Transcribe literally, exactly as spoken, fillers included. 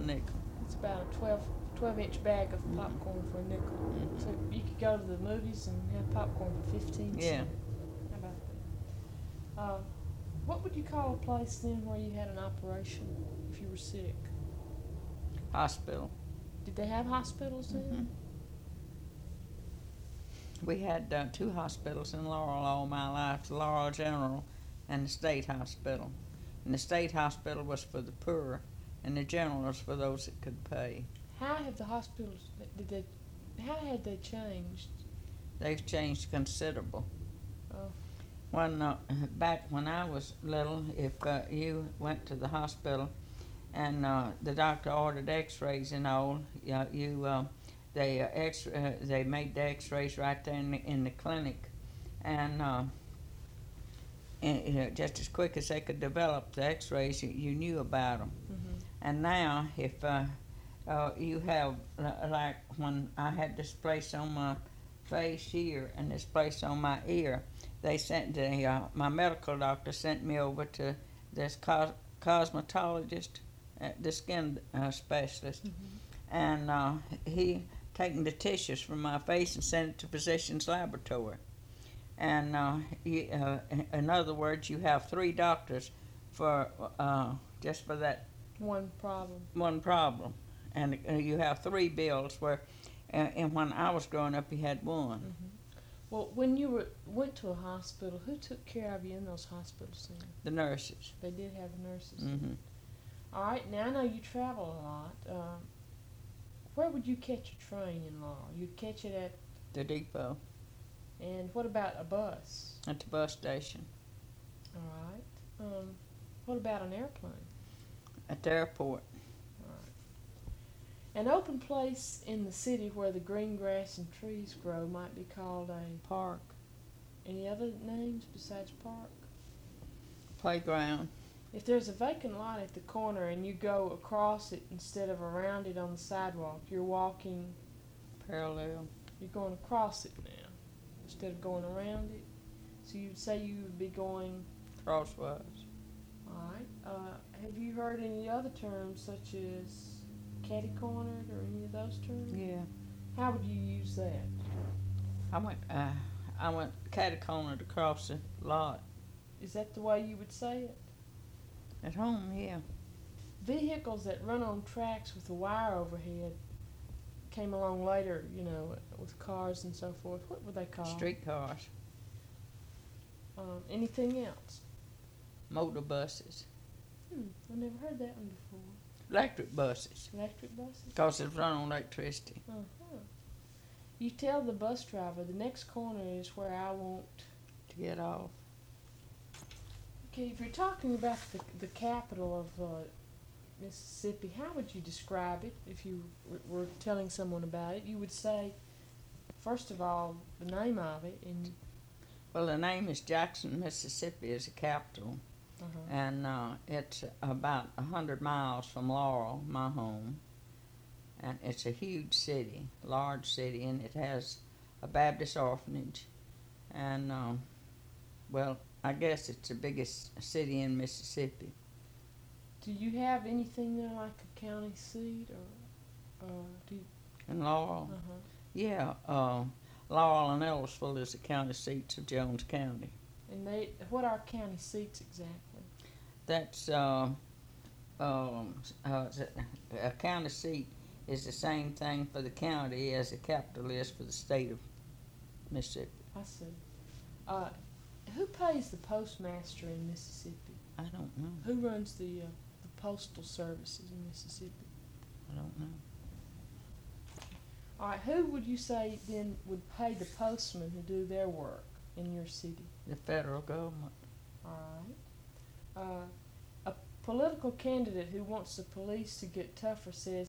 nickel. It's about a twelve, twelve inch bag of Mm-hmm. popcorn for a nickel. Mm-hmm. So you could go to the movies and have popcorn for fifteen Yeah. cents. How about that? Uh, what would you call a place then where you had an operation if you were sick? Hospital. Did they have hospitals then? Mm-hmm. We had uh, two hospitals in Laurel all my life, the Laurel General and the State Hospital. And the State Hospital was for the poor, and the General was for those that could pay. How have the hospitals, did they, how had they changed? They've changed considerable. Oh. When, uh, back when I was little, if uh, you went to the hospital and uh, the doctor ordered x-rays and all, you, know, you uh, they uh, x uh, they made the x-rays right there in the, in the clinic, and, uh, and you know, just as quick as they could develop the x-rays, you, you knew about them. Mm-hmm. And now, if uh, uh, you have, uh, like when I had this place on my face here and this place on my ear, they sent the, uh, my medical doctor sent me over to this cos- cosmetologist, uh, the skin uh, specialist, Mm-hmm. and uh, he taken the tissues from my face and sent it to physician's laboratory. And uh, you, uh, in other words, you have three doctors for uh, just for that One problem. one problem, and uh, you have three bills where, uh, and when I was growing up, you had one. Mm-hmm. Well, when you were went to a hospital, who took care of you in those hospitals then? The nurses. They did have nurses. Mm-hmm. All right, now I know you travel a lot. Um, where would you catch a train in Laurel? You'd catch it at, The depot. and what about a bus? At the bus station. All right. Um, what about an airplane? At the airport. All right. An open place in the city where the green grass and trees grow might be called a Park. Any other names besides park? Playground. If there's a vacant lot at the corner and you go across it instead of around it on the sidewalk, you're walking, Parallel. you're going across it now instead of going around it. So you'd say you would be going, Crosswise. all right. Uh, have you heard any other terms such as catty-cornered or any of those terms? Yeah. How would you use that? I went. Uh, I went catty-cornered across the lot. Is that the way you would say it? At home, yeah. Vehicles that run on tracks with a wire overhead came along later, you know, with cars and so forth. What were they called? Streetcars. Um, anything else? Motor buses. Hmm, I never heard that one before. Electric buses. Electric buses? Because it's run on electricity. Uh-huh. You tell the bus driver the next corner is where I want. To get off. Okay, if you're talking about the, the capital of uh, Mississippi, how would you describe it if you w- were telling someone about it? You would say, first of all, the name of it, and Well, the name is Jackson, Mississippi, is the capital. uh-huh. And uh, it's about a hundred miles from Laurel, my home, and it's a huge city, large city, and it has a Baptist orphanage, and um, well, I guess it's the biggest city in Mississippi. Do you have anything there like a county seat, or uh, do you? And Laurel, Uh-huh. yeah, uh, Laurel and Ellisville is the county seats of Jones County. And they, what are county seats exactly? That's uh, um, uh, a county seat is the same thing for the county as the capital is for the state of Mississippi. I see. Uh, who pays the postmaster in Mississippi? I don't know. Who runs the uh, the postal services in Mississippi? I don't know. All right. Who would you say then would pay the postmen who do their work in your city? The federal government. All right. Uh, a political candidate who wants the police to get tougher says